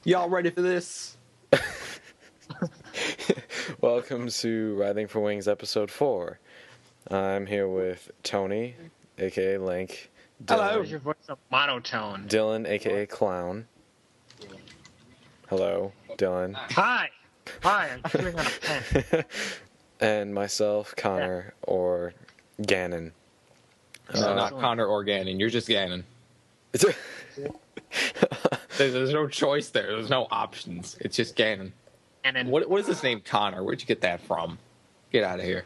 Y'all ready for this? Welcome to Writhing for Wings episode 4. I'm here with Tony, aka Link. Hello. Where's your voice a monotone? Dylan, aka Clown. Hello, Dylan. Hi! I'm chewing on a pen. And myself, Connor, or Gannon. No, not Connor or Gannon. You're just Gannon. There's no choice there. There's no options. It's just Gannon. And then What is this name, Connor? Where'd you get that from? Get out of here.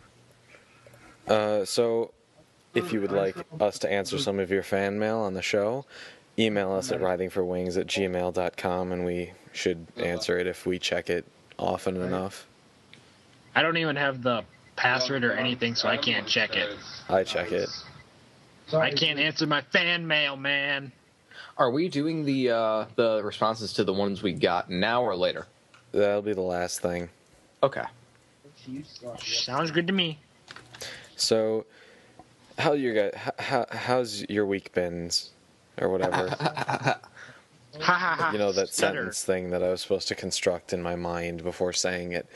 So, if you would like us to answer some of your fan mail on the show, email us at writhingforwings@gmail.com, and we should answer it if we check it often enough. I don't even have the password or anything, so I can't check it. I check it. I can't answer my fan mail, man. Are we doing the responses to the ones we got now or later? That'll be the last thing. Okay. Sounds good to me. So, how's your week been, or whatever? Ha ha ha. You know, that Stutter. sentence thing that I was supposed to construct in my mind before saying it.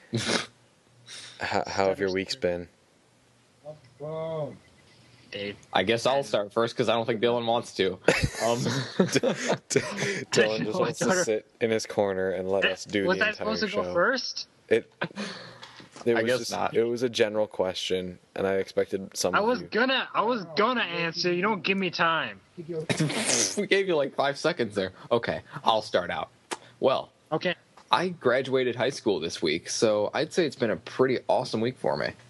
How have your weeks been? Dave. I guess I'll start first because I don't think Dylan wants to. Dylan just wants to sit in his corner and let us do Was the I entire supposed to show. go first? It I was guess just, not. It was a general question, and I expected some I of was you. gonna answer. You don't give me time. We gave you like 5 seconds there. Okay, I'll start out. Well, Okay. I graduated high school this week, so I'd say it's been a pretty awesome week for me.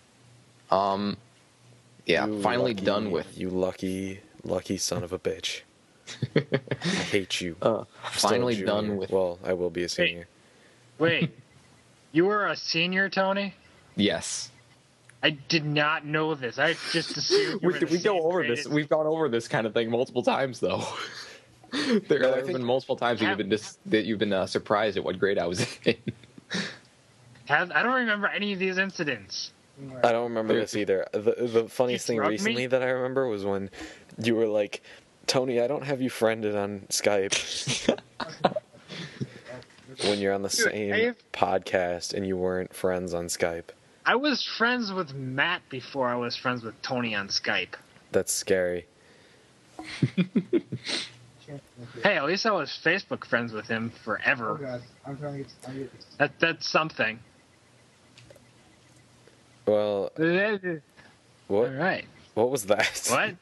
Yeah, You finally lucky- done with. You lucky son of a bitch. I hate you. Still a Finally junior. done with. Well, I will be a senior. Wait. You were a senior, Tony? Yes. I did not know this. I just assumed you were in the We go same over grade this. as- We've gone over this kind of thing multiple times, though. There No, I have think- been multiple times that you've been surprised at what grade I was in. I don't remember any of these incidents. I don't remember this either. The funniest thing drugged me? recently that I remember was when you were like, Tony, I don't have you friended on Skype. When you're on the same Dave? podcast and you weren't friends on Skype. I was friends with Matt before I was friends with Tony on Skype. That's scary. Hey, at least I was Facebook friends with him forever. That's something. Well, All right. what was that? What?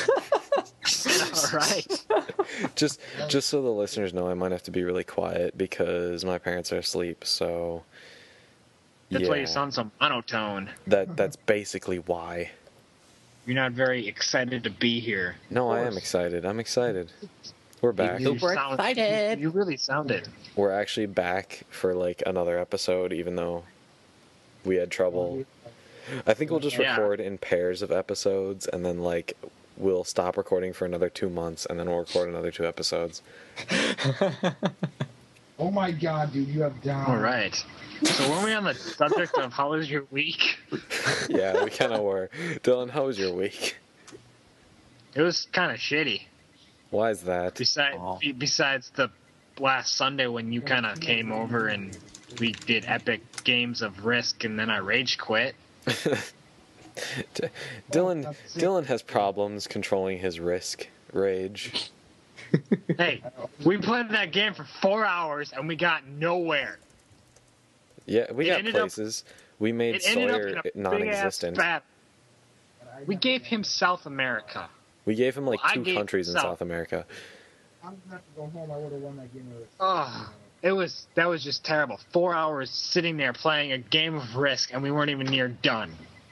All right. Just so the listeners know, I might have to be really quiet because my parents are asleep. So That's why you sound so monotone. That's basically why. You're not very excited to be here. No, I am excited. I'm excited. We're back. Super excited. You really sounded. We're actually back for like another episode, even though we had trouble. I think we'll just Yeah. record in pairs of episodes, and then like we'll stop recording for another 2 months, and then we'll record another 2 episodes. Oh my god, dude, you have down. All right. So when we on the subject of how was your week? Yeah, we kind of were. Dylan, how was your week? It was kind of shitty. Why is that? Besides the last Sunday when you kind of came over and we did epic games of Risk, and then I rage quit. Dylan has problems controlling his rage. Hey, we played that game for 4 hours and we got nowhere. Yeah, we It got ended up- places. We made It ended up Sawyer in a big-ass non-existent. battle. We gave him South America. We gave him like Well, I 2 gave countries in South. South America. I'm gonna have to go home. I would have won that game. Oh, that was just terrible. 4 hours sitting there playing a game of Risk and we weren't even near done.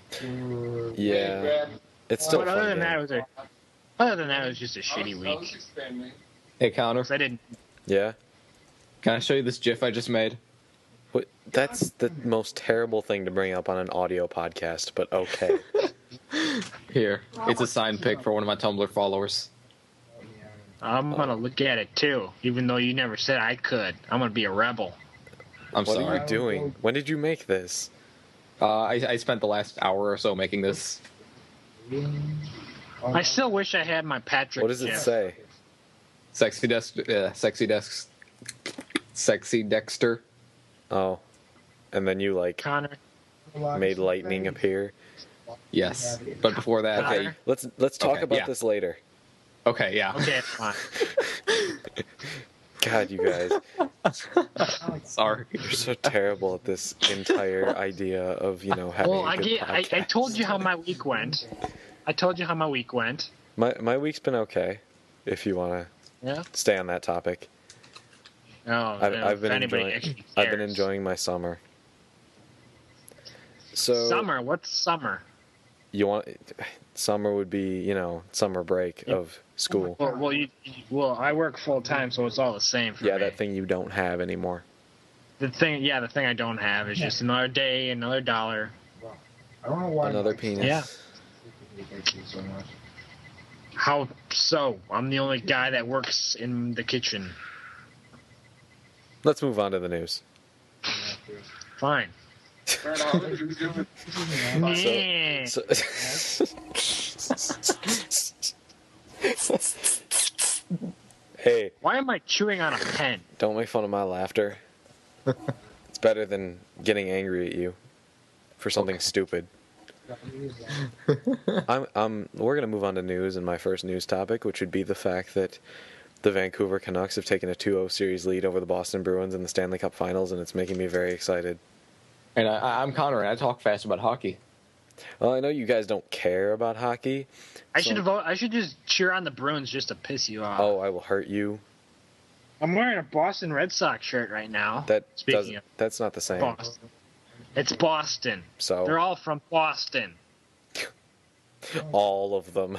Yeah, it's still a But fun other than game. that, it was just a shitty week. Hey, Connor, 'Cause I didn't. Yeah. can I show you this GIF I just made? What, that's the most terrible thing to bring up on an audio podcast, but okay. Here, it's a signed pic for one of my Tumblr followers. I'm gonna look at it too, even though you never said I could. I'm gonna be a rebel. I'm What sorry. are you doing? When did you make this? I spent the last hour or so making this. I still wish I had my Patrick. What does it gif. say? Sexy desks. Sexy Dexter. Oh, and then you like Connor. made lightning appear. Yes, but before that, Okay, let's talk Okay, about yeah. this later. okay, yeah. Okay, it's fine. God, you guys, Sorry. you're so terrible at this entire idea of having Well, a good I podcast. told you how my week went. My week's been okay. If you want to Yeah. stay on that topic, Oh, I've been if anybody enjoying. actually I've been cares. enjoying my summer. So Summer. What's summer? you want summer would be summer break of school. Well, I work full time, so it's all the same for me. Yeah, that thing you don't have anymore. The thing I don't have is just another day, another dollar. I don't know why. Another Mike penis. Yeah. hates you so much. How so? I'm the only guy that works in the kitchen. Let's move on to the news. Fine. Yeah. So, hey, Why am I chewing on a pen? don't make fun of my laughter. It's better than getting angry at you for something stupid. We're gonna move on to news, and my first news topic, which would be the fact that the Vancouver Canucks have taken a 2-0 series lead over the Boston Bruins in the Stanley Cup Finals, and it's making me very excited. And I'm Connor, and I talk fast about hockey. Well, I know you guys don't care about hockey. I so- should vote. I should just cheer on the Bruins just to piss you off. Oh, I will hurt you. I'm wearing a Boston Red Sox shirt right now. Speaking of That's not the same. Boston, it's Boston. So They're all from Boston. all of them.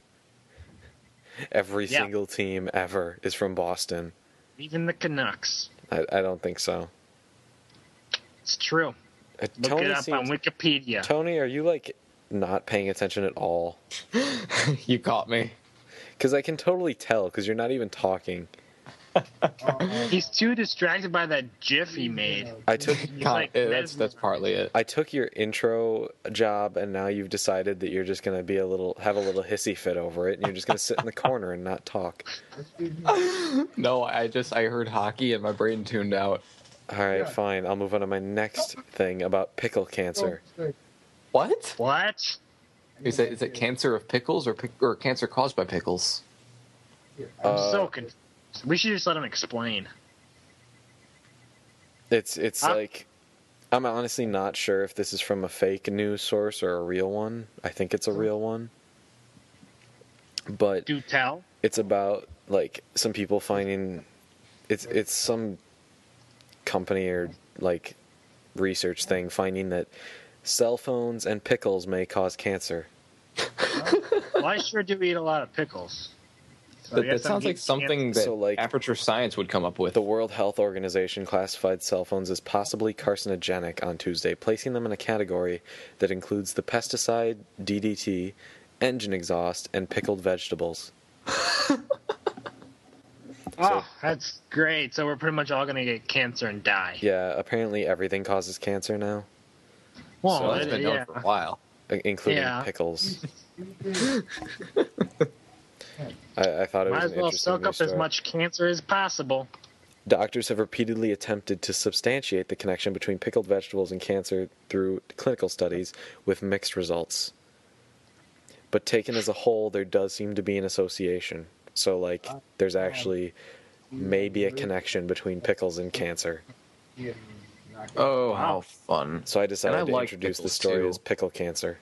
Every Yeah. single team ever is from Boston. Even the Canucks. I don't think so. It's true. Look Tony it up on Wikipedia. Tony, are you like not paying attention at all? You caught me. Because I can totally tell. Because you're not even talking. He's too distracted by that GIF he made. I took That's partly it. I took your intro job, and now you've decided that you're just gonna be have a little hissy fit over it, and you're just gonna sit in the corner and not talk. No, I heard hockey and my brain tuned out. All right, fine. I'll move on to my next thing about pickle cancer. What? What? Is it cancer of pickles or cancer caused by pickles? I'm so confused. We should just let him explain. It's like I'm honestly not sure if this is from a fake news source or a real one. I think it's a real one. But Do tell. it's about like some people finding it's some company or like research thing finding that cell phones and pickles may cause cancer. Well, I sure do eat a lot of pickles. So I That guess I'm sounds like getting something that So, like, Aperture Science would come up with. The World Health Organization classified cell phones as possibly carcinogenic on Tuesday, placing them in a category that includes the pesticide, DDT, engine exhaust, and pickled vegetables. Oh, that's great. So we're pretty much all going to get cancer and die. Yeah, apparently everything causes cancer now, Well, So that's been known for a while. including Yeah. pickles. I thought it was might as an well interesting soak news up as story. much cancer as possible. Doctors have repeatedly attempted to substantiate the connection between pickled vegetables and cancer through clinical studies with mixed results. But taken as a whole, there does seem to be an association. So, like, there's actually maybe a connection between pickles and cancer. Oh, how fun. So I decided And I to like introduce the pickles, story too. as pickle cancer.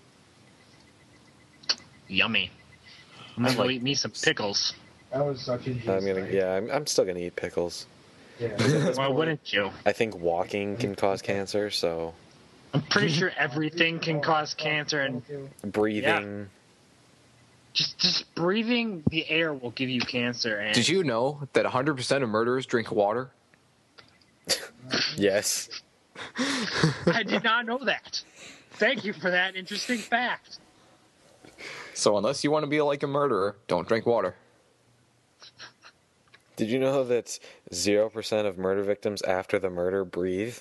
Yummy. I'm going to go eat me some pickles. That was such a I'm still gonna eat pickles. Yeah. Why wouldn't you? I think walking can cause cancer, so I'm pretty sure everything can cause cancer, and breathing. just breathing the air will give you cancer. And Did you know that 100% of murderers drink water? Yes. I did not know that. Thank you for that interesting fact. So unless you want to be like a murderer, don't drink water. Did you know that 0% of murder victims after the murder breathe?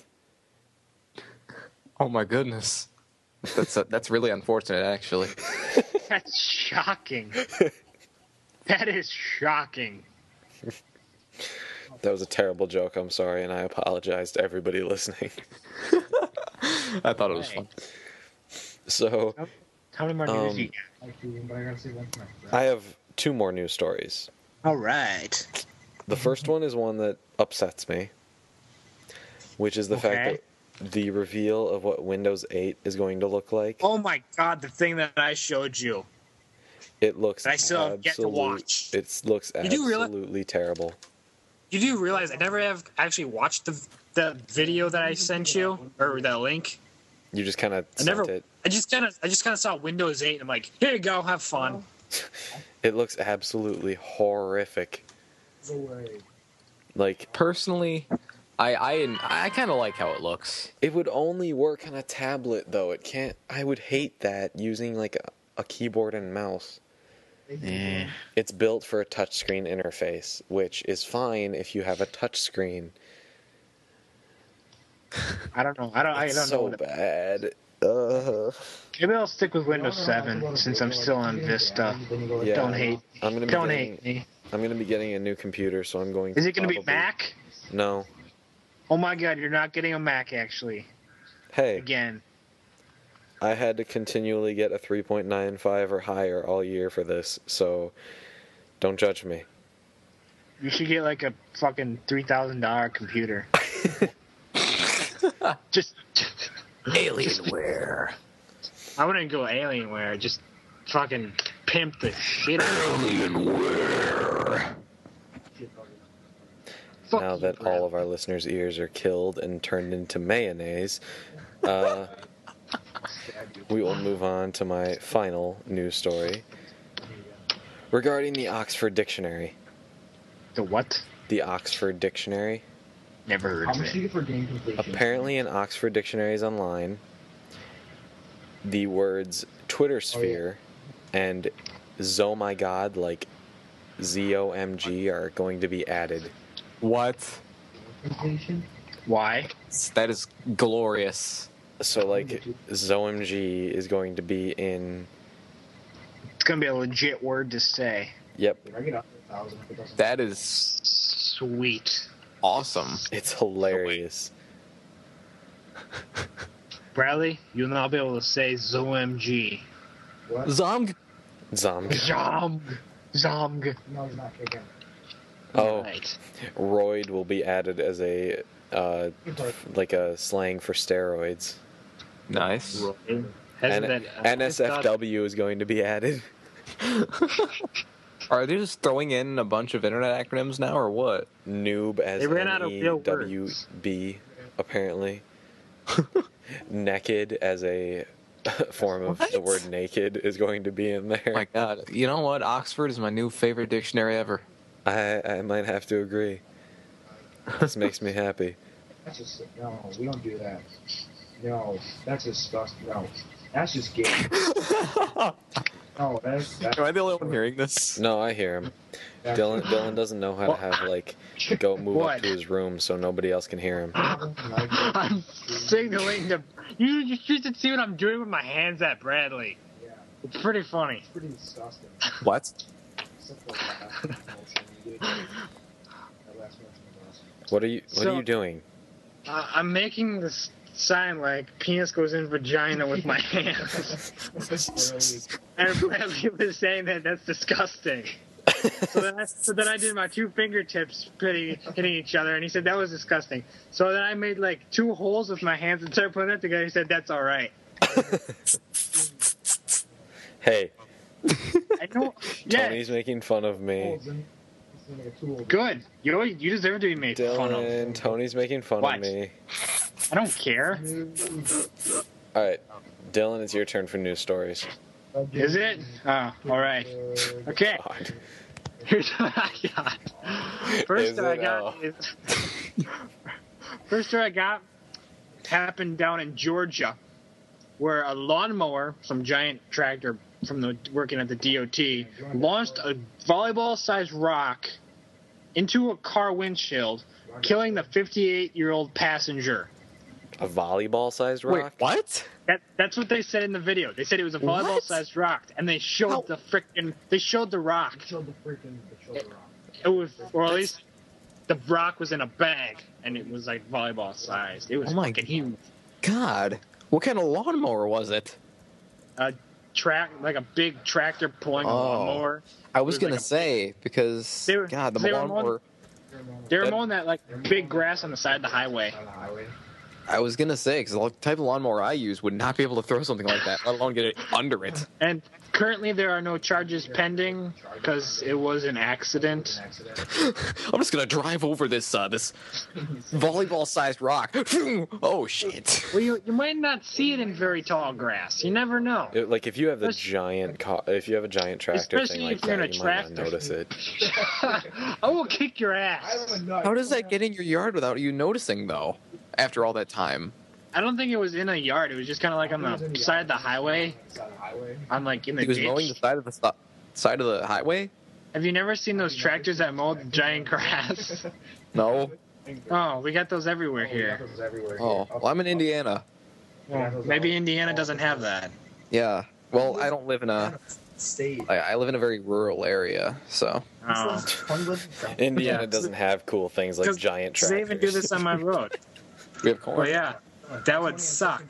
Oh my goodness. That's really unfortunate, actually. That's shocking. That is shocking. That was a terrible joke. I'm sorry, and I apologize to everybody listening. I thought it was fun. So, How many more news you I have 2 more news stories. got? All right. The first one is one that upsets me, which is the fact that the reveal of what Windows 8 is going to look like. Oh my God! The thing that I showed you. It looks I still have yet to watch. It looks You do realize- absolutely terrible. You do realize I never have actually watched the video that I sent you or that link. You just kind of I sent never. it. I just kind of saw Windows 8 and I'm like, here you go, have fun. It looks absolutely horrific. No way. Like, Personally, I kind of like how it looks. it would only work on a tablet, though. It can't. I would hate that using like a keyboard and mouse. Yeah. It's built for a touchscreen interface, which is fine if you have a touchscreen. I don't know. I don't It's know. so What bad. Maybe I'll stick with Windows 7 since I'm still on Vista. Yeah, Don't hate. I'm gonna be Don't getting, hate me. I'm gonna be getting a new computer, so I'm going. Is it going to be probably- Mac? No. Oh my God, you're not getting a Mac actually. Hey, Again. I had to continually get a 3.95 or higher all year for this, so don't judge me. You should get like a fucking $3,000 computer. Just Alienware. I wouldn't go Alienware. Just fucking pimp the shit out of it. Alienware. Fuck Now you, that Brad. all of our listeners' ears are killed and turned into mayonnaise, we will move on to my final news story regarding the Oxford Dictionary. The what? The Oxford Dictionary. Never heard How of much do you it. get for game completion? Apparently, in Oxford Dictionaries Online, the words Twitter sphere and Zomygod, like ZOMG, are going to be added. What? Completion? Why? That is glorious. So, like, ZOMG is going to be in. It's gonna be a legit word to say. Yep, If I get up to 1,000, if it doesn't. That is Sweet. awesome. it's hilarious. Bradley, you'll now be able to say ZOMG. What? Zomg. Zomg. Zomg. No, he's not kicking. Oh, Right. roid will be added as a Good part. like a slang for steroids. Nice. Hasn't And that- NSFW is going to be added. Are they just throwing in a bunch of internet acronyms now, or what? Noob as They ran out of real words. NEWB, apparently. Naked as a form of the What? word naked is going to be in there. Oh my God. You know what? Oxford is my new favorite dictionary ever. I might have to agree. This makes me happy. That's just no. We don't do that. No, that's disgusting. No, that's just gay. No, that's Am I the only one hearing this? No, I hear him. Dylan doesn't know how to have like go move up What? to his room so nobody else can hear him. I'm signaling to you should see what I'm doing with my hands at Bradley. Yeah, It's pretty funny. it's pretty disgusting. What? Except for that last motion you did. That last motion was What are you So- doing? I'm making this sign like penis goes in vagina with my hands. And Bradley was saying that that's disgusting. So then I did my 2 fingertips hitting each other, and he said that was disgusting. So then I made like 2 holes with my hands and started putting that together. He said that's all right. Hey, I know. Yeah, Tony's making fun of me. awesome. It's like a tool. good. You deserve to be made fun of. Dylan, Tony's making fun What? of me. I don't care. All right, Dylan, it's your turn for news stories. Is it? Oh, all right. Okay. God. Here's what I got. Is First that I it? got Oh. is first that I got happened down in Georgia, where a lawnmower, some giant tractor from working at the DOT, launched a volleyball-sized rock into a car windshield, killing the 58-year-old passenger. A volleyball-sized Wait, rock? what? That's what they said in the video. They said it was a What? volleyball-sized rock, and they showed How- the rock. Showed the rock. It was, or at least the rock was in a bag, and it was like volleyball sized. It was Oh my fucking huge. God, what kind of lawnmower was it? Like a big tractor pulling a Oh. lawnmower. I was It was gonna like a- say because They were- God, the they were lawnmower. They were That- mowing that like big grass on the side of the highway. On the highway. I was gonna say because the type of lawnmower I use would not be able to throw something like that, let alone get it under it. And currently there are no charges pending because it was an accident. An accident. I'm just gonna drive over this this volleyball-sized rock. Oh shit! Well, you might not see it in very tall grass. You never know. Like if you have the Especially- if you have a giant tractor Especially thing like if you're in that, a you might not tractor. notice it. I will kick your I ass. have a nut. How does that get in your yard without you noticing though? After all that time, I don't think it was in a yard. It was just kind of like on the side of the highway. Side of the highway. On like in the he was ditch. mowing the side of the side of the highway. Have you never seen those tractors that mow the giant grass? No. Oh, we got those everywhere here. Oh, well, I'm in Indiana. Well, maybe Indiana doesn't have that. Yeah. Well, I don't live in a. State. I live in a very rural area, so. Oh. Indiana Yeah. doesn't have cool things like 'Cause giant They tractors. even do this on my road. We have corn. Well, yeah, that would suck.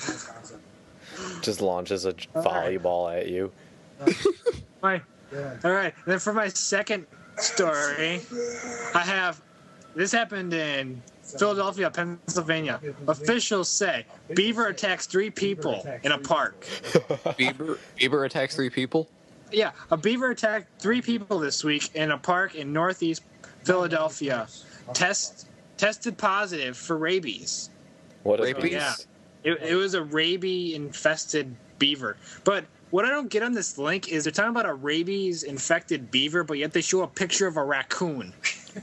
Just launches a volleyball at you. All right. Then for my second story, I have this happened in Philadelphia, Pennsylvania. Officials say beaver attacks 3 people in a park. Beaver attacks 3 people. Yeah, a beaver attacked 3 people this week in a park in northeast Philadelphia. Tested positive for rabies. What is Rabies? Yeah. It was a rabies-infested beaver. But what I don't get on this link is they're talking about a rabies-infected beaver, but yet they show a picture of a raccoon.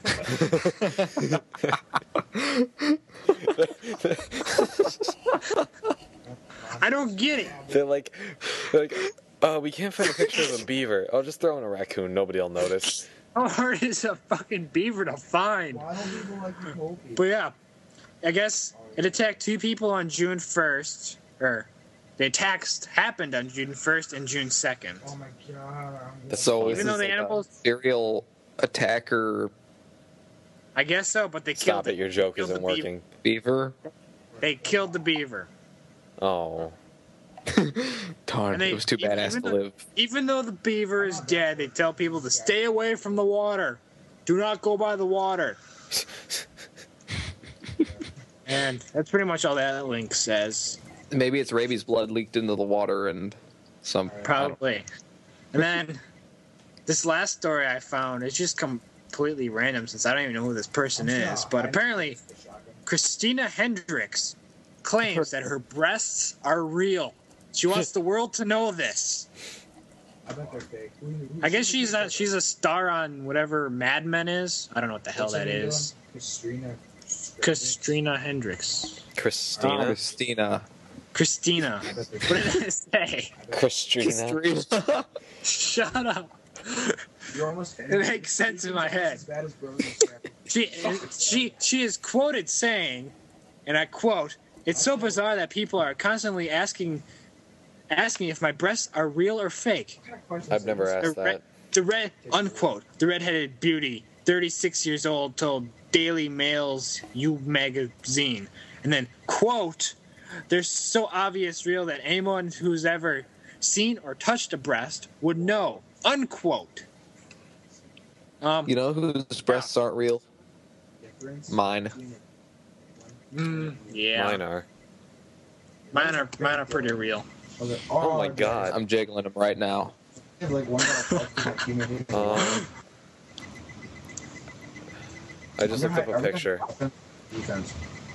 I don't get it. They're like, oh, we can't find a picture of a beaver. I'll just throw in a raccoon. Nobody will notice. How hard is a fucking beaver to find? Why don't people like the whole But yeah, I guess it attacked 2 people on June 1st. Or the attacks happened on June 1st and June 2nd. Oh my god. So Even is though this the like a animals- serial attacker I guess so, but they killed Stop it, your joke killed isn't the beaver. working. beaver. They killed the beaver. Oh. Darn, And they- it was too even badass to though- live. Even though the beaver is dead, they tell people to stay away from the water. Do not go by the water. And that's pretty much all that link says. Maybe it's rabies blood leaked into the water and some. Probably. And then this last story I found is just completely random since I don't even know who this person is. But apparently, Christina Hendricks claims that her breasts are real. She wants the world to know this. I bet they're fake. I guess she's a star on whatever Mad Men is. I don't know what the hell that is. Christina Hendricks. Christina? Christina. Christina. What did I say? Christina? Shut up. You're almost. It makes sense in my head. As bad as She is quoted saying, and I quote, "It's so bizarre that people are constantly asking if my breasts are real or fake." I've never asked that. Unquote. The redheaded beauty, 36 years old, told Daily Mail's You magazine. And then, quote, "They're so obvious real that anyone who's ever seen or touched a breast would know." Unquote. You know whose breasts aren't real? Mine. Yeah. Mine are. Mine are pretty real. Oh my god. I'm jiggling them right now. I just looked up a picture. Defense.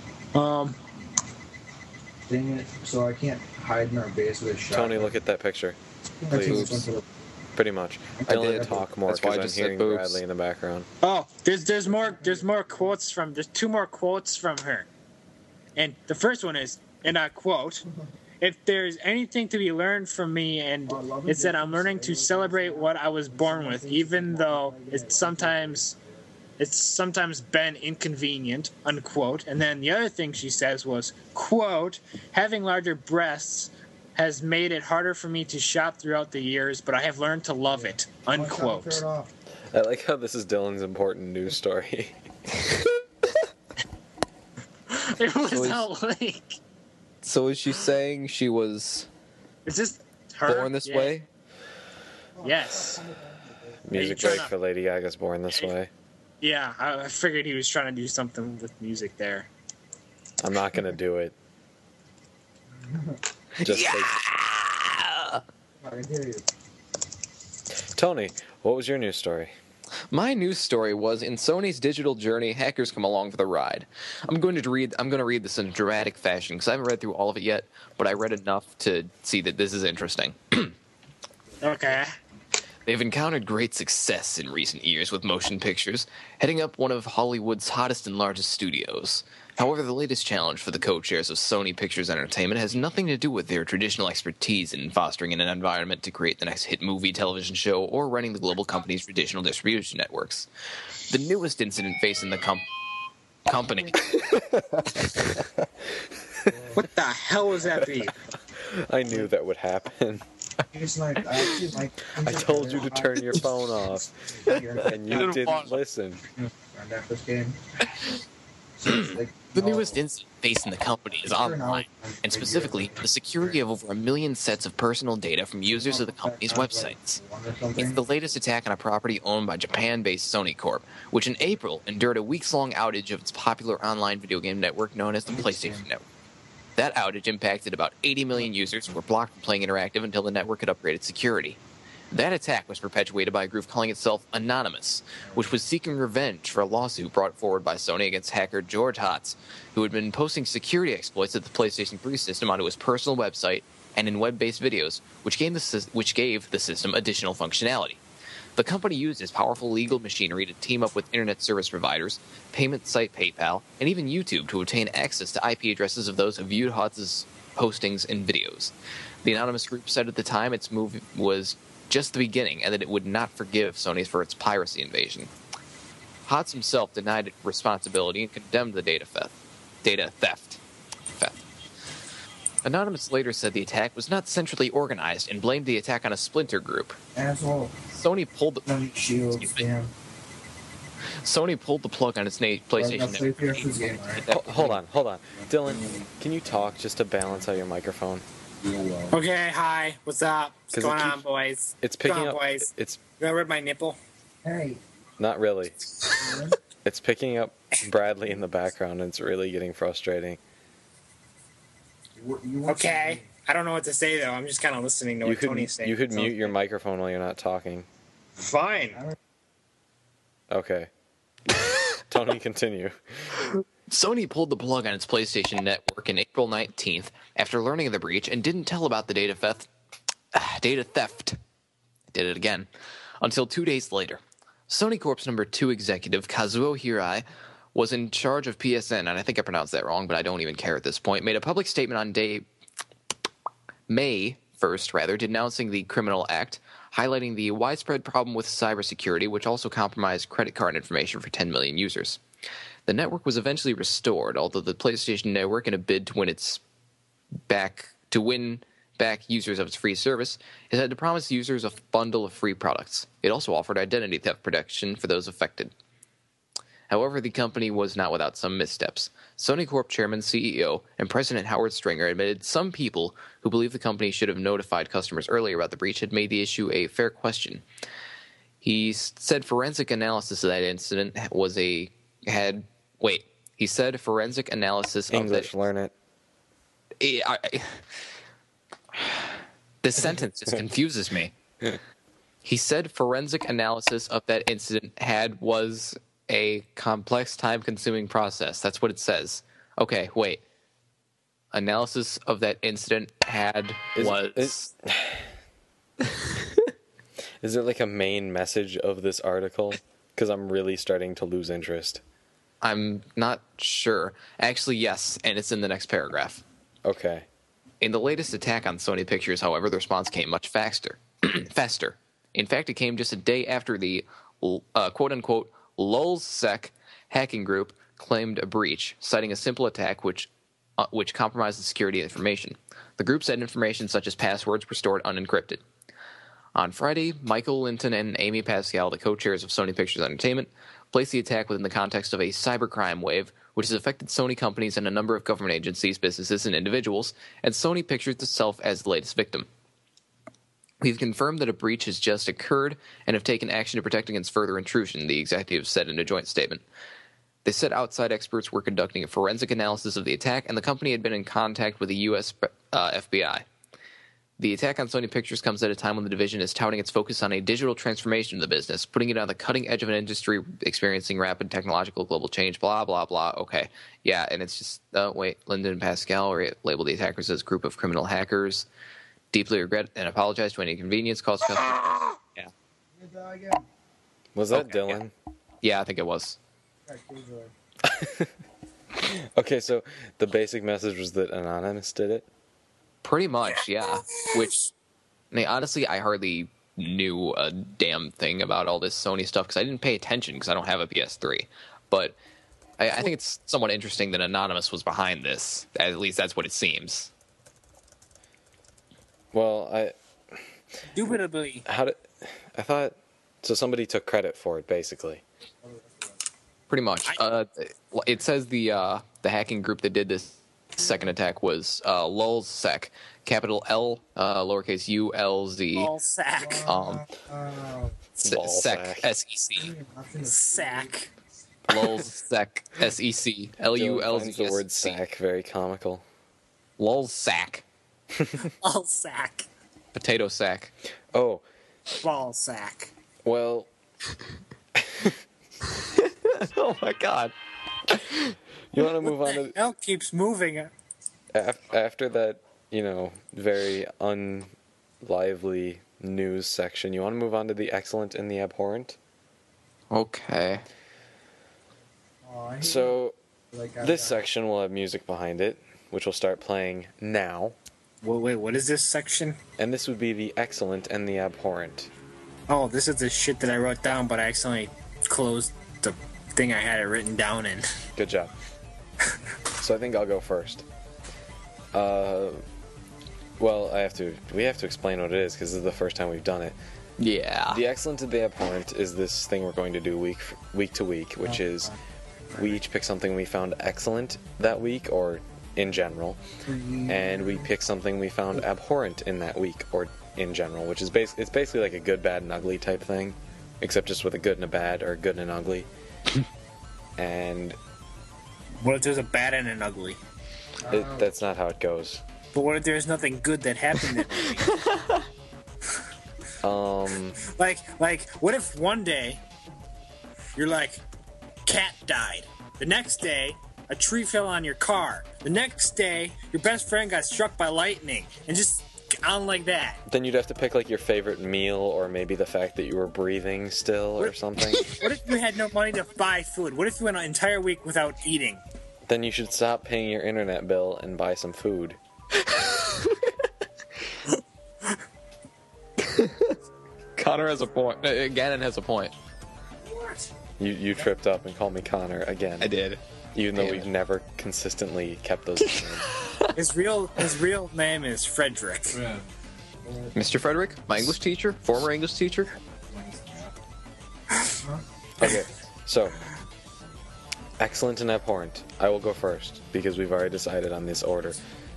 Dang it. So I can't hide in our base with a shot. Tony, look at that picture. Please. Pretty much. I Dylan, did. talk more That's why I because I'm just said hearing boobs. Bradley in the background. Oh, there's more quotes from there's 2 more quotes from her. And the first one is, and I quote, "If there's anything to be learned from me, and it's that I'm learning to celebrate what I was born with, even though it's sometimes been inconvenient," unquote. And then the other thing she says was, quote, "Having larger breasts has made it harder for me to shop throughout the years, but I have learned to love it," unquote. I like how this is Dylan's important news story. It was So not like. So is she saying she was Is this her? born this Yeah. way? Yes. Music trying break to- for Lady Gaga's Born This Way. Yeah, I figured he was trying to do something with music there. I'm not gonna do it. Just Yeah! I can hear you. Tony, what was your news story? My news story was in Sony's digital journey, hackers come along for the ride. I'm going to read this in a dramatic fashion because I haven't read through all of it yet, but I read enough to see that this is interesting. Okay. They've encountered great success in recent years with motion pictures, heading up one of Hollywood's hottest and largest studios. However, the latest challenge for the co-chairs of Sony Pictures Entertainment has nothing to do with their traditional expertise in fostering an environment to create the next hit movie, television show, or running the global company's traditional distribution networks. The newest incident facing the company. What the hell was that beep? I knew that would happen. It's like, I actually like. I told you to turn your phone off, and you didn't listen. On that first game. So it's like, The no, newest incident facing the company is online, and specifically the security of over 1 million sets of personal data from users of the company's websites. It's the latest attack on a property owned by Japan-based Sony Corp, which in April endured a weeks-long outage of its popular online video game network known as the PlayStation Network. That outage impacted about 80 million users who were blocked from playing Interactive until the network had upgraded security. That attack was perpetuated by a group calling itself Anonymous, which was seeking revenge for a lawsuit brought forward by Sony against hacker George Hotz, who had been posting security exploits of the PlayStation 3 system onto his personal website and in web-based videos, which gave the system additional functionality. The company used its powerful legal machinery to team up with internet service providers, payment site PayPal, and even YouTube to obtain access to IP addresses of those who viewed Hotz's postings and videos. The anonymous group said at the time its move was just the beginning and that it would not forgive Sony for its piracy invasion. Hotz himself denied responsibility and condemned the data theft. Anonymous later said the attack was not centrally organized and blamed the attack on a splinter group. asshole. Sony pulled the Don't shield. Damn. Sony pulled the plug on its PlayStation Play Network. PS game, right? Hold on. Dylan, can you talk just to balance out your microphone? Okay, hi. What's up? What's 'Cause it going on, keeps- boys? It's What's picking going up. on, boys? It's You gonna rip my nipple? Hey. not really. It's picking up Bradley in the background, and it's really getting frustrating. Okay. I don't know what to say, though. I'm just kind of listening to You what could Tony's saying. you could So- mute your microphone while you're not talking. Fine. Okay. Tony, continue. Sony pulled the plug on its PlayStation Network in April 19th after learning of the breach and didn't tell about the data theft. Did it again. Until 2 days later. Sony Corp's number 2 executive, Kazuo Hirai, was in charge of PSN, and I think I pronounced that wrong, but I don't even care at this point, made a public statement on May 1st, denouncing the criminal act, highlighting the widespread problem with cybersecurity, which also compromised credit card information for 10 million users. The network was eventually restored, although the PlayStation Network, in a bid to win back users of its free service, has had to promise users a bundle of free products. It also offered identity theft protection for those affected. However, the company was not without some missteps. Sony Corp chairman, CEO, and President Howard Stringer admitted some people who believe the company should have notified customers earlier about the breach had made the issue a fair question. He said forensic analysis of that incident He said forensic analysis English, of learn it. This sentence just confuses me. He said forensic analysis of that incident was a complex, time-consuming process. That's what it says. Okay, wait. Analysis of that incident Is there like a main message of this article? Because I'm really starting to lose interest. I'm not sure. Actually, yes, and it's in the next paragraph. Okay. In the latest attack on Sony Pictures, however, the response came much faster. In fact, it came just a day after the quote-unquote LulzSec hacking group claimed a breach, citing a simple attack which compromised the security information. The group said information such as passwords were stored unencrypted. On Friday, Michael Linton and Amy Pascal, the co-chairs of Sony Pictures Entertainment, placed the attack within the context of a cybercrime wave, which has affected Sony companies and a number of government agencies, businesses, and individuals, and Sony pictures itself as the latest victim. We've confirmed that a breach has just occurred and have taken action to protect against further intrusion, the executives said in a joint statement. They said outside experts were conducting a forensic analysis of the attack, and the company had been in contact with the U.S. FBI. The attack on Sony Pictures comes at a time when the division is touting its focus on a digital transformation of the business, putting it on the cutting edge of an industry experiencing rapid technological global change, blah, blah, blah. Okay. Yeah, and it's just, Lyndon Pascal labeled the attackers as a group of criminal hackers. Deeply regret and apologize to any inconvenience caused customers. Yeah. Was that Dylan? Yeah, I think it was. Okay, so the basic message was that Anonymous did it? Pretty much, yeah. Which, I mean, honestly, I hardly knew a damn thing about all this Sony stuff because I didn't pay attention because I don't have a PS3. But I think it's somewhat interesting that Anonymous was behind this. At least that's what it seems. Well, Indubitably. I thought, so somebody took credit for it, basically. Pretty much. It says the hacking group that did this second attack was Lulzsec, capital L, lowercase U L Z. Lulzsec. Sec, S-E-C. Sack. Lulzsec, S-E-C. L-U-L-Z. The word sack very comical. Lulzsac. Ball sack. Potato sack. Oh, Ball sack. well, Oh my god. you want to move on to Elk keeps moving. after that, very unlively news section. You want to move on to the excellent and the abhorrent? Okay. So, this section will have music behind it, which will start playing now. Wait, what is this section? And this would be the excellent and the abhorrent. Oh, this is the shit that I wrote down, but I accidentally closed the thing I had it written down in. Good job. So I think I'll go first. Well, we have to explain what it is because this is the first time we've done it. Yeah. The excellent and the abhorrent is this thing we're going to do week to week, which is we each pick something we found excellent that week or in general, and we pick something we found abhorrent in that week or in general, which is it's basically like a good, bad, and ugly type thing, except just with a good and a bad or a good and an ugly. And What if there's a bad and an ugly? that's not how it goes. But what if there's nothing good that happened that week? Like, what if one day you're like, cat died. The next day, a tree fell on your car. The next day, your best friend got struck by lightning. And just on like that. Then you'd have to pick like your favorite meal or maybe the fact that you were breathing still or something. What if you had no money to buy food? What if you went an entire week without eating? Then you should stop paying your internet bill and buy some food. Connor has a point. Gannon has a point. What? You tripped up and called me Connor again. I did. Even though Damn we've it. never consistently kept those names. His real name is Frederick. Mr. Frederick, my English teacher, former English teacher. Okay, so excellent and abhorrent. I will go first because we've already decided on this order.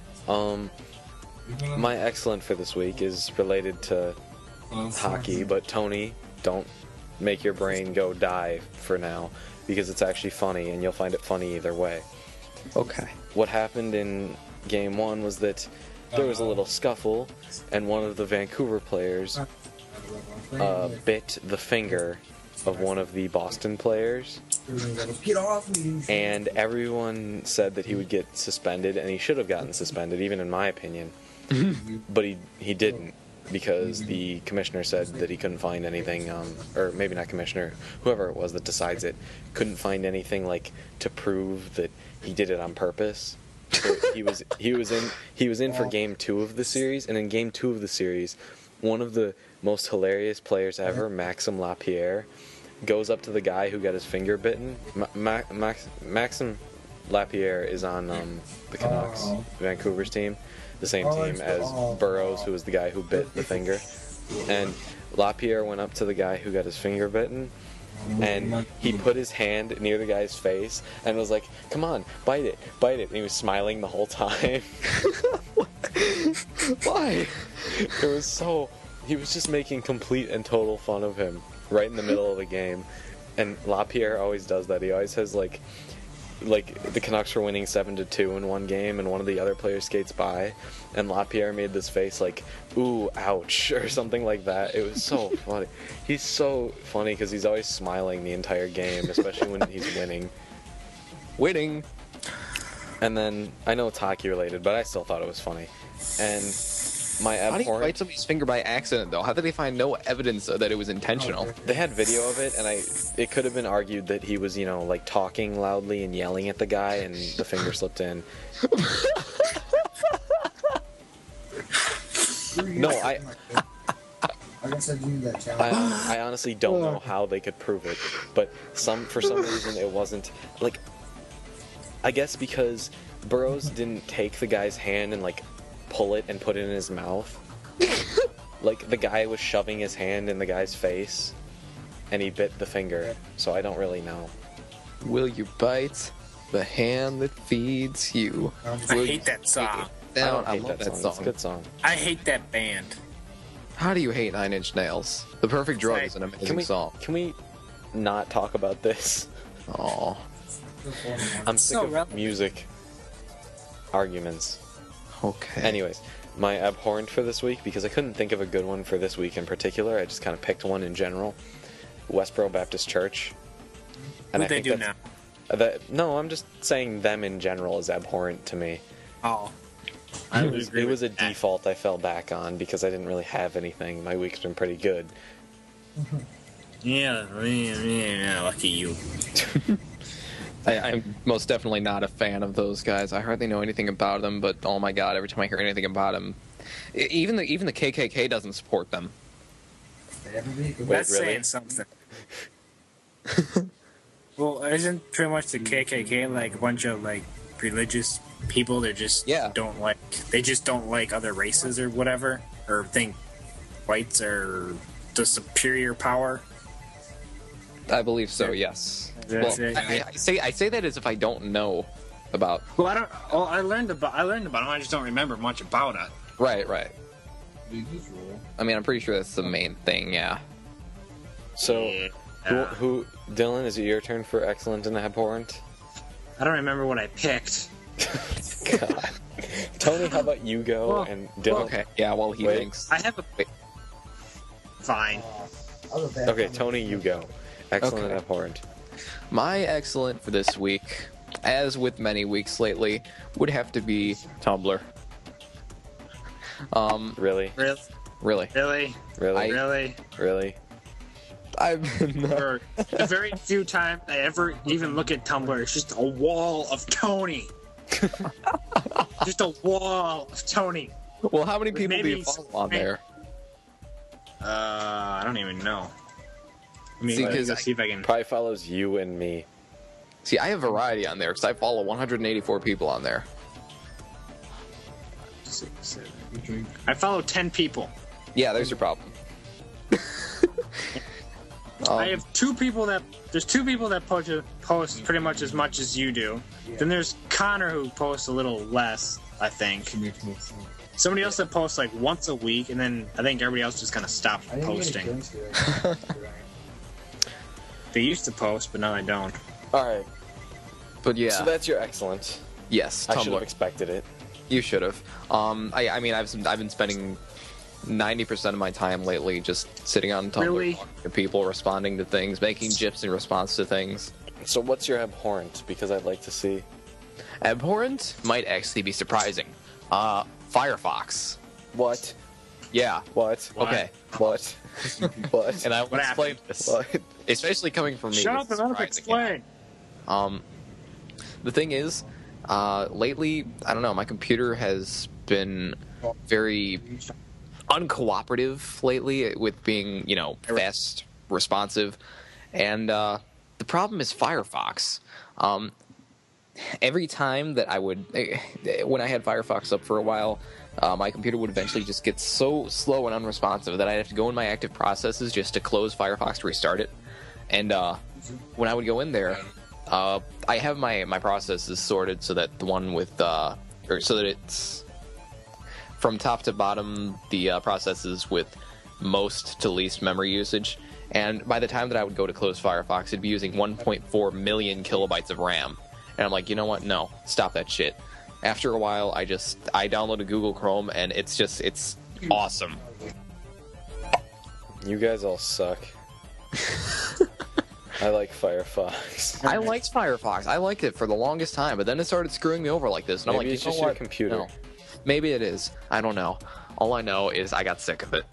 My excellent for this week is related to hockey, but Tony, don't make your brain go die for now because it's actually funny and you'll find it funny either way. Okay. What happened in game one was that there was a little scuffle and one of the Vancouver players bit the finger of one of the Boston players, Get off me! and everyone said that he would get suspended, and he should have gotten suspended, even in my opinion. But he didn't, because the commissioner said that he couldn't find anything, or maybe not commissioner, whoever it was that decides it, couldn't find anything like to prove that he did it on purpose. So he was in for game 2 of the series, and in game 2 of the series, one of the most hilarious players ever, Maxim Lapierre, goes up to the guy who got his finger bitten. Maxim Lapierre is on the Canucks, Vancouver's team, the same team as Burroughs, who was the guy who bit the finger. And Lapierre went up to the guy who got his finger bitten, and he put his hand near the guy's face and was like, "Come on, bite it, bite it." And he was smiling the whole time. Why? It was so... He was just making complete and total fun of him right in the middle of the game. And LaPierre always does that. He always has, like the Canucks were winning 7-2 in one game, and one of the other players skates by, and LaPierre made this face like, "Ooh, ouch," or something like that. It was so funny. He's so funny because he's always smiling the entire game, especially when he's winning. Winning. And then, I know it's hockey related, but I still thought it was funny. And my How do you bite abhorrent... somebody's finger by accident, though? How did they find no evidence that it was intentional? They had video of it, and it could have been argued that he was, like, talking loudly and yelling at the guy, and the finger slipped in. No, I honestly don't know how they could prove it, but for some reason it wasn't, like, I guess because Burroughs didn't take the guy's hand and, like, pull it and put it in his mouth. Like, the guy was shoving his hand in the guy's face, and he bit the finger, so I don't really know. Will you bite the hand that feeds you? I hate that song. I love that song. It's a good song. I hate that band. How do you hate Nine Inch Nails? The Perfect Drug is an amazing song. Can we not talk about this? Aw. I'm sick of music arguments. Okay. Anyways, my abhorrent for this week, because I couldn't think of a good one for this week in particular, I just kind of picked one in general. Westboro Baptist Church. And What they do now? No, I'm just saying them in general is abhorrent to me. Oh. It was a default I fell back on because I didn't really have anything. My week's been pretty good. Yeah, lucky you. I'm most definitely not a fan of those guys. I hardly know anything about them, but oh my god, every time I hear anything about them, even the KKK doesn't support them. That's saying something. Well, isn't pretty much the KKK like a bunch of like religious people? They just don't like other races or whatever, or think whites are the superior power. I believe so. Yes. That's well, it. I say that as if I don't know about. Well, I don't. Oh, I learned about them. I just don't remember much about it. Right. I mean, I'm pretty sure that's the main thing. Yeah. So, who Dylan? Is it your turn for excellent and abhorrent? I don't remember what I picked. God. Tony, how about you go and Dylan? Okay. Yeah. Well, he thinks. I have a. Fine. Okay, Tony, you go. Excellent and abhorrent. My excellent for this week, as with many weeks lately, would have to be Tumblr. Really? I've been For the very few times I ever even look at Tumblr, it's just a wall of Tony. Just a wall of Tony. Well, how many people do you follow on there? I don't even know. I mean, See, see if I can. Probably follows you and me. See, I have variety on there because I follow 184 people on there. 6, 7. I follow 10 people. Yeah, there's your problem. I have there's two people that post pretty much as much as you do. Then there's Connor who posts a little less, I think. Somebody else that posts like once a week, and then I think everybody else just kind of stopped posting. They used to post, but now they don't. Alright. But yeah. So that's your excellent. Yes, I should Tumblr. have expected it. You should have. I mean, I've been spending 90% of my time lately just sitting on Tumblr, Really? talking to people, responding to things, making GIFs in response to things. So what's your abhorrent? Because I'd like to see. Abhorrent might actually be surprising. Firefox. What? Yeah. What? Okay. What? What? And I will What explain happened? this. What? Especially coming from me. Shut this up is and let us surprising, yeah. explain. The thing is, lately, I don't know, my computer has been very uncooperative lately with being, fast, responsive. And the problem is Firefox. Every time that when I had Firefox up for a while, my computer would eventually just get so slow and unresponsive that I'd have to go in my active processes just to close Firefox to restart it. And when I would go in there, I have my processes sorted so that the one with or so that it's from top to bottom the processes with most to least memory usage. And by the time that I would go to close Firefox, it'd be using 1.4 million kilobytes of RAM. And I'm like, you know what? No, stop that shit. After a while, I downloaded Google Chrome, and it's awesome. You guys all suck. I like Firefox. I liked Firefox. I liked it for the longest time, but then it started screwing me over like this, and I'm Maybe like, it's you know just your what? computer. No. Maybe it is. I don't know. All I know is I got sick of it.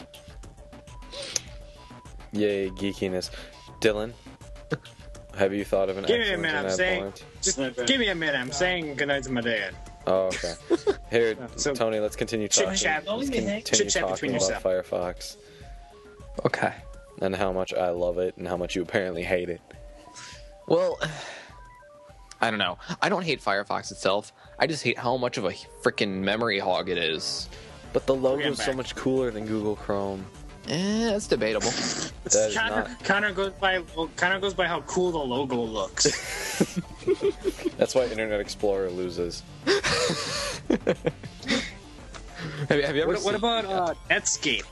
Yay, geekiness. Dylan, have you thought of an Give me a excellent minute, I'm and saying. abhorrent? Just give me a minute. I'm saying goodnight to my dad. Oh, okay. Here, So- Tony, let's continue talking. Chit-chat. Let's continue Chit-chat talking between about Firefox Okay. and how much I love it and how much you apparently hate it. Well, I don't know. I don't hate Firefox itself. I just hate how much of a freaking memory hog it is. But the logo getting is so back. much cooler than Google Chrome. It's debatable. That is Connor goes by how cool the logo looks. That's why Internet Explorer loses. Have you ever What about Netscape?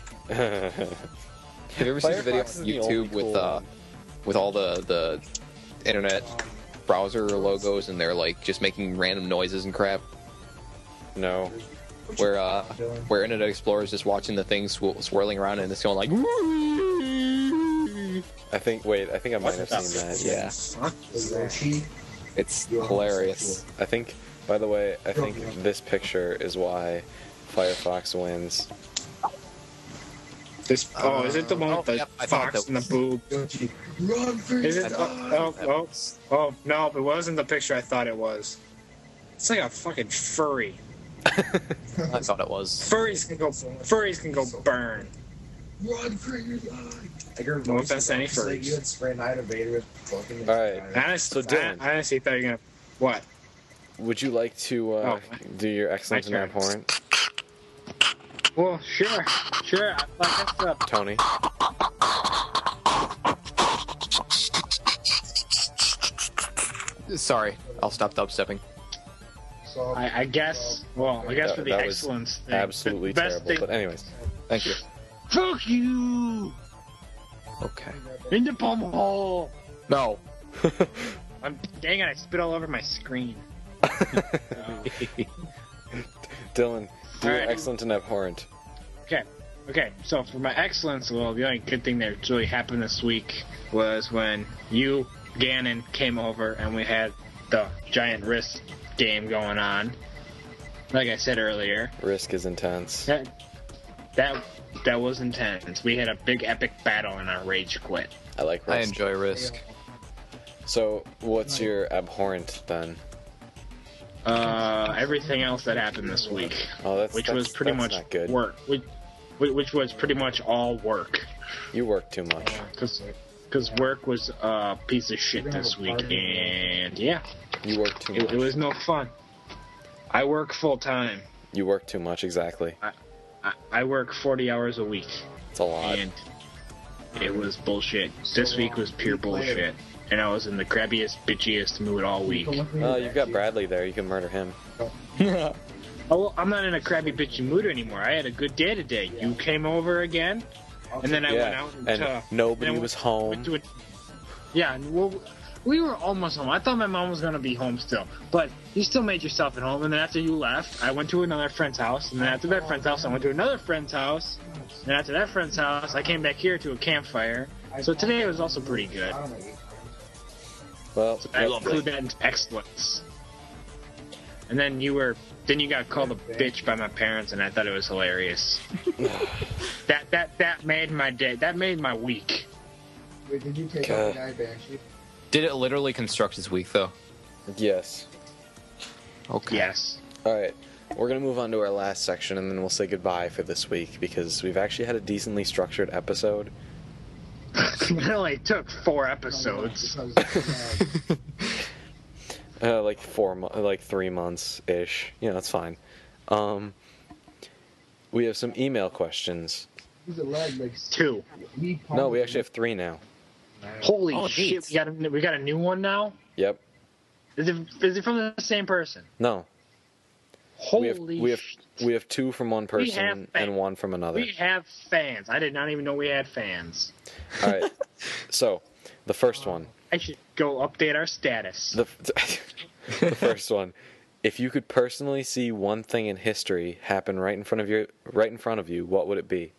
Have you ever seen the video on Firefox is the only YouTube cool one. with all the internet browser logos and they're like just making random noises and crap? No. Where Internet Explorer is just watching the things swirling around and it's going like. I think I might have seen that. Yeah, it's hilarious. I think, by the way, this picture is why Firefox wins. Is it the one with the yep, I thought fox that and the boob? Run for Is your it? life. Oh, no, it wasn't the picture I thought it was. It's like a fucking furry. I thought it was. Furries can go burn. Run for your life. No offense to any It's like furries. you had spray Night of Vader with fucking. Alright. Honestly, So, Dylan. I honestly thought you were gonna what? Would you like to do your excellent and My turn. abhorrent, Well, sure. Like that's Tony? Sorry, I'll stop dubstepping. So, I guess. Well, I guess That- for the that was excellence thing, Absolutely the best terrible. thing. But anyways, Thank you. Fuck you Okay. in the bum hole. No. Dang it! I spit all over my screen. Dylan, do your Alright. excellent and abhorrent. Okay, so for my excellence, well, the only good thing that really happened this week was when you, Gannon, came over and we had the giant Risk game going on. Like I said earlier, Risk is intense. that was intense. We had a big epic battle and our rage quit. I like I Risk. enjoy Risk. So, what's your abhorrent then? Everything else that happened this week, Oh, which was pretty that's much not good. work. Which was pretty much all work. You work too much. Because work was a piece of shit this week, and yeah, You work too it much. was no fun. I work full time. You work too much, exactly. I work 40 hours a week, It's a lot. and it was bullshit. This week was pure bullshit, and I was in the crabbiest, bitchiest mood all week. You've got Bradley there. You can murder him. Oh, well, I'm not in a crabby, bitchy mood anymore. I had a good day today. You came over again, and then I went out and nobody then was went home. to yeah, well, we were almost home. I thought my mom was gonna be home still, but you still made yourself at home. And then after you left, I went to another friend's house, and then after that friend's house, I went to another friend's house, and after that friend's house, I came back here to a campfire. So today was also pretty good. Well, I include that into excellence. And then you got called a bitch by my parents, and I thought it was hilarious. that made my day. That made my week. Wait, did you take God. out the guy Banshee? Did it literally construct his week though? yes. Okay. Yes. All right. We're going to move on to our last section, and then we'll say goodbye for this week, because we've actually had a decently structured episode. It only took 4 episodes. Like 3 months-ish. You know, it's fine. We have some email questions. He's a leg like 2. No, we actually have 3 now. Holy Oh, shit! neat. We got a new one now. Yep. Is it from the same person? No. Holy we have shit. we have two from one We have person fans. and one from another. We have fans. I did not even know we had fans. All right. So, the first one. I should go update our status. The first one. If you could personally see one thing in history happen right in front of you, what would it be?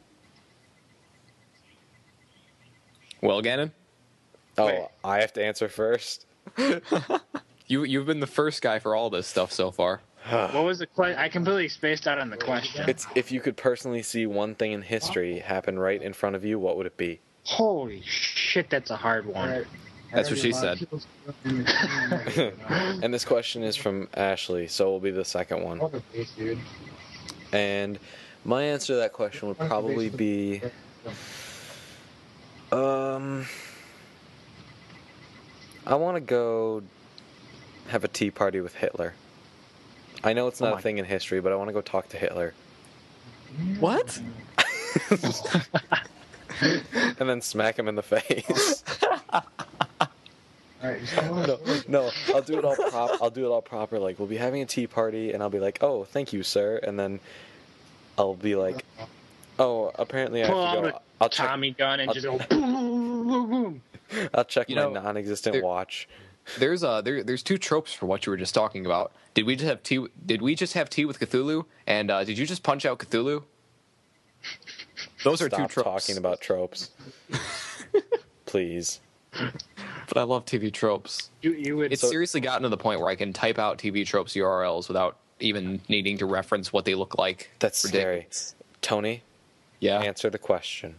Well, Gannon, Oh, Wait. I have to answer first. you've been the first guy for all this stuff so far. What was the question? I completely spaced out on the question. It's if you could personally see one thing in history happen right in front of you, what would it be? Holy shit, that's a hard one. That's what she said. And this question is from Ashley, so it will be the second one. Fuck a face, dude. And my answer to that question would probably be, I want to go have a tea party with Hitler. I know it's not a thing in history, but I want to go talk to Hitler. What? And then smack him in the face. Alright, just come on. No, I'll do it all proper. Like, we'll be having a tea party, and I'll be like, "Oh, thank you, sir," and then I'll be like, "Oh, apparently I Pull have out to a go. I'll check. Tommy gun and just go boom, boom, boom, boom. I'll check You my know, non-existent there- watch." There's two tropes for what you were just talking about. Did we just have tea with Cthulhu? And did you just punch out Cthulhu? Those are Stop two tropes. talking about tropes, please. But I love TV tropes. You would. It's seriously gotten to the point where I can type out TV tropes URLs without even needing to reference what they look like. That's scary. Ridiculous. Tony, Yeah. answer the question.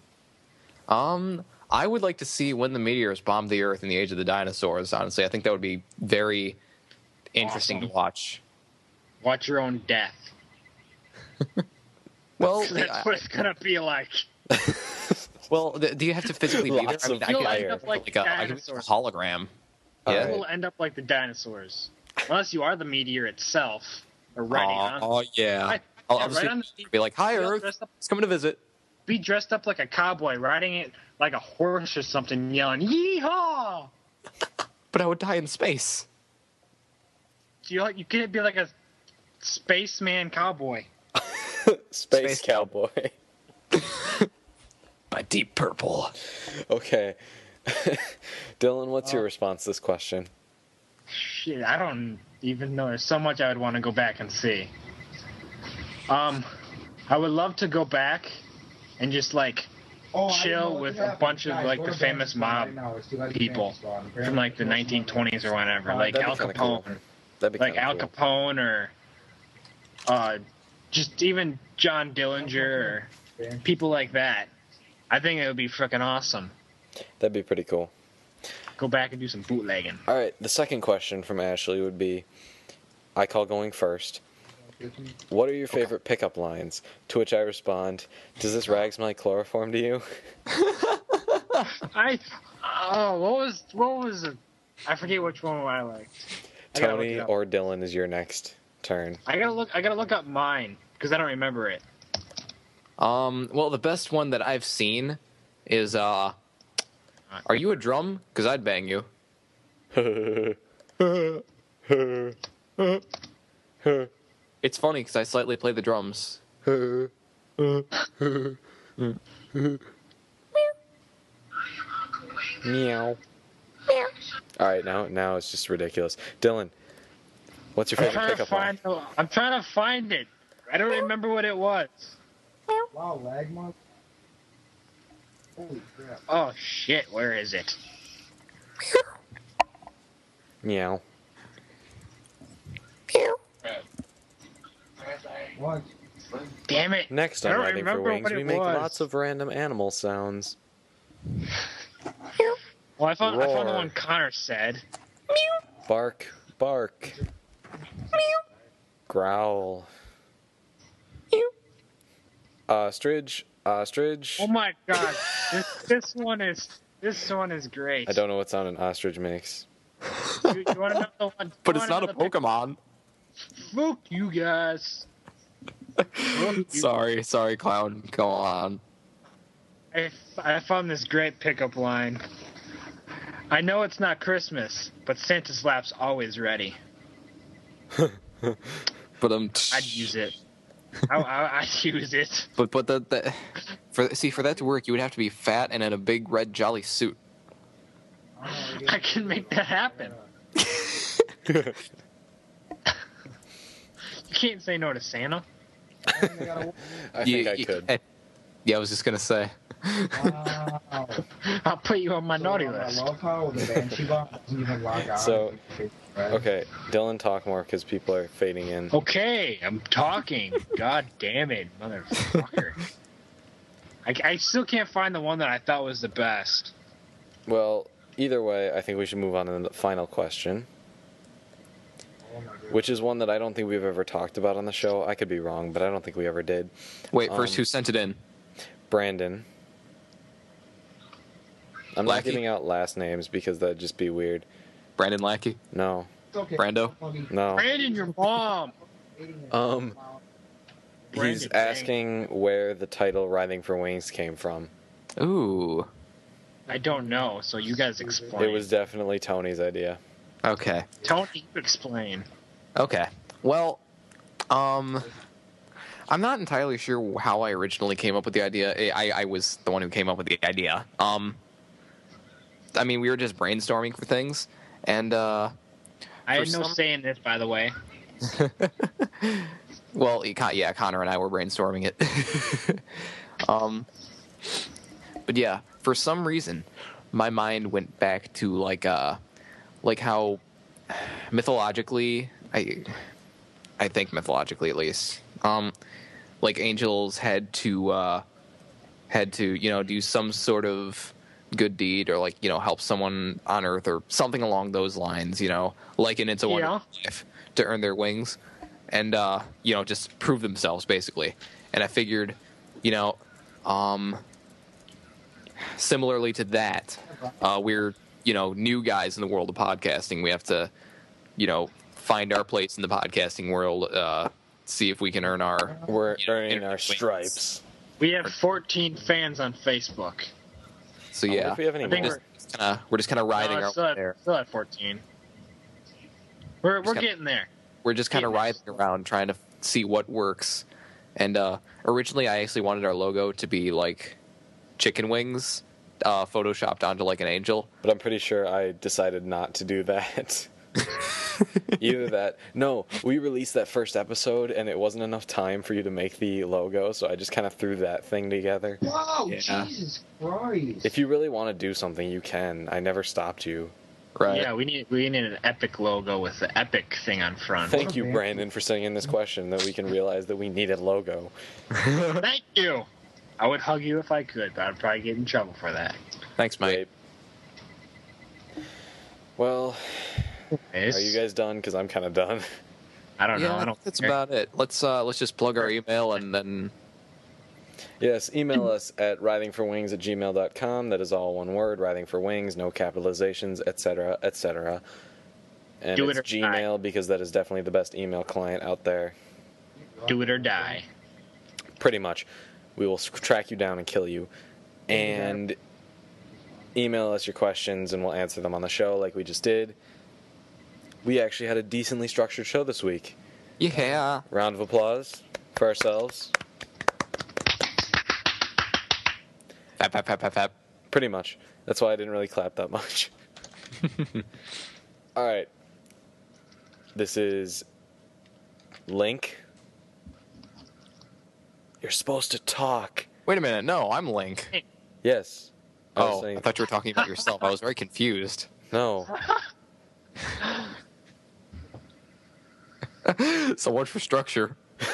I would like to see when the meteors bombed the Earth in the age of the dinosaurs. Honestly, I think that would be very interesting to watch. Watch your own death. Well, That's what it's gonna be like. do you have to physically be there? Lots I mean, of I You'll could, end up like I could make a dinosaurs. hologram. All Yeah. right. You'll end up like the dinosaurs, unless you are the meteor itself. Or riding on. Oh yeah. Right- I'll yeah, just right on be like, "Hi, You'll Earth. dress up- It's coming to visit." Be dressed up like a cowboy, riding it like a horse or something, yelling "Yeehaw!" But I would die in space. You could be like a spaceman cowboy. Space Space cowboy. By Deep Purple. Okay. Dylan, what's your response to this question? Shit, I don't even know. There's so much I would want to go back and see. I would love to go back and just like Oh, I didn't know chill what with happened. a bunch of Guys, like go the to famous Ben's mob right now. It's 2 people from like the 1920s or whatever, like That'd be Al kinda Capone, cool. That'd be like kinda Al cool. Capone, or just even John Dillinger or people like that. I think it would be freaking awesome. That'd be pretty cool. Go back and do some bootlegging. All right, the second question from Ashley would be, I call going first. What are your favorite pickup lines? To which I respond, does this rag smell like chloroform to you? What was it? I forget which one I liked. I gotta look Tony it up. or Dylan is your next turn. I gotta look up mine because I don't remember it. Well, the best one that I've seen is "Are you a drum? 'Cause I'd bang you." It's funny because I slightly play the drums. Meow. All right, now it's just ridiculous. Dylan, what's your favorite pickup line? I'm trying to find it. I don't remember what it was. Wow, lag month. Holy crap. Oh shit, where is it? Meow. What? Damn it. Next I on don't Riding for remember Wings, what we it make was. lots of random animal sounds. Well, I found the Roar. one Connor said. Bark, bark. Growl. Ostrich, ostrich. Oh my god, this one is great. I don't know what sound an ostrich makes. You want to know the one? But you it's wanna not a know the pic- Pokemon. Fuck you guys. Sorry, clown. Go on. I found this great pickup line. I know it's not Christmas, but Santa's lap's always ready. But I'd use it. I'd use it. But for that to work, you would have to be fat and in a big red jolly suit. I can make that happen. You can't say no to Santa. I think I could. Yeah, I was just gonna say. Wow. I'll put you on my naughty I list. love how the Banshee bot doesn't even log on. So, okay, Dylan, talk more because people are fading in. Okay, I'm talking. God damn it, motherfucker. I still can't find the one that I thought was the best. Well, either way, I think we should move on to the final question, Oh my goodness. which is one that I don't think we've ever talked about on the show. I could be wrong, but I don't think we ever did. Wait, first, Um, who sent it in? Brandon. I'm not Lackey? giving out last names because that'd just be weird. Brandon Lackey? No. It's okay. Brando? No. Brandon, your mom. Um, He's Brandon, asking where the title Writhing for Wings came from. Ooh. I don't know, so you guys explain. It was definitely Tony's idea. Okay. Tony, you explain. Okay. Well, I'm not entirely sure how I originally came up with the idea. I was the one who came up with the idea. I mean, we were just brainstorming for things, and I had For no some- say in this, by the way. well, yeah, Connor and I were brainstorming it. But yeah, for some reason, my mind went back to like how mythologically, I think mythologically at least, like angels had to do some sort of good deed or help someone on Earth or something along those lines, like in It's a Wonderful Life, to earn their wings and just prove themselves basically. And I figured, similarly to that, we're new guys in the world of podcasting. We have to find our place in the podcasting world, see if we can earn our We're earning internet our wings. stripes. We have 14 fans on Facebook. So I wonder yeah, if we have any I think more. we're just kind of riding No, our still way at, there. still at 14. We're kinda- getting there. We're just kind of riding around trying to see what works. And originally, I actually wanted our logo to be like chicken wings, photoshopped onto like an angel. But I'm pretty sure I decided not to do that. Either that. No, we released that first episode and it wasn't enough time for you to make the logo, so I just kind of threw that thing together. Wow, Yeah. Jesus Christ. If you really want to do something, you can. I never stopped you. Right. Yeah, we need an epic logo with the epic thing on front. Thank you, Brandon, for sending in this question that we can realize that we need a logo. Thank you. I would hug you if I could, but I'd probably get in trouble for that. Thanks, mate. Right. Well, are you guys done? Because I'm kind of done. I don't know. Yeah, I don't. that's care. about it. Let's just plug our email and then Yes, email us at writhingforwings@gmail.com. That is all one word, writhing for wings, no capitalizations, etc., etc. And Do it it's or die. Gmail because that is definitely the best email client out there. Do it or die. Pretty much. We will track you down and kill you. And email us your questions and we'll answer them on the show like we just did. We actually had a decently structured show this week. yeah. Round of applause for ourselves. Fap, fap, fap, fap, fap. Pretty much. That's why I didn't really clap that much. All right. This is Link. You're supposed to talk. Wait a minute. No, I'm Link. Yes. I was Oh, saying- I thought you were talking about yourself. I was very confused. No. So much for structure.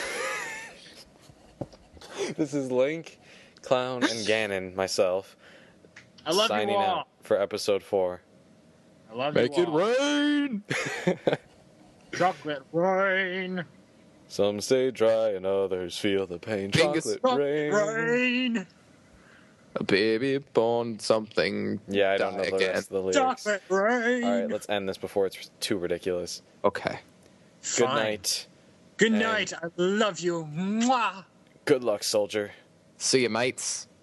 This is Link, Clown, and Ganon, myself, I love signing you all. out for episode 4. I love Make you it all. rain. Chocolate rain. Some say dry and others feel the pain. Genghis. Chocolate rain. Rain. A baby born something. Yeah, I don't know die the again. rest of the lyrics. Chocolate rain. All right, let's end this before it's too ridiculous. Okay. Good Fine. night. Good And- night. I love you. Mwah. Good luck, soldier. See you, mates.